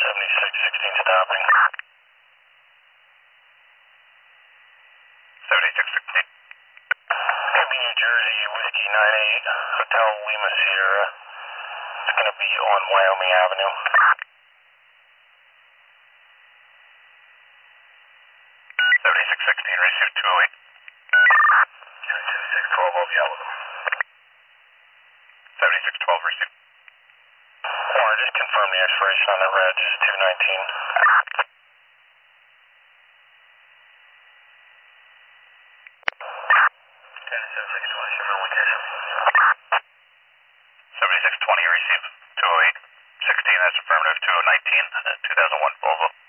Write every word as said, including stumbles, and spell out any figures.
seventy-six sixteen stopping. seventy-six sixteen. Gonna be New Jersey, Whiskey nine eight, Hotel Lima Sierra. It's gonna be on Wyoming Avenue. seventy-six sixteen, receive two oh eight. seventy-six twelve, I'll be out with them. seventy-six twelve, receive. Warren, just confirm the expiration on the reg is two nineteen. seventy-six twenty, show me on location. seventy-six twenty, receive two oh eight. sixteen, that's affirmative, two oh nineteen, two thousand one Volvo.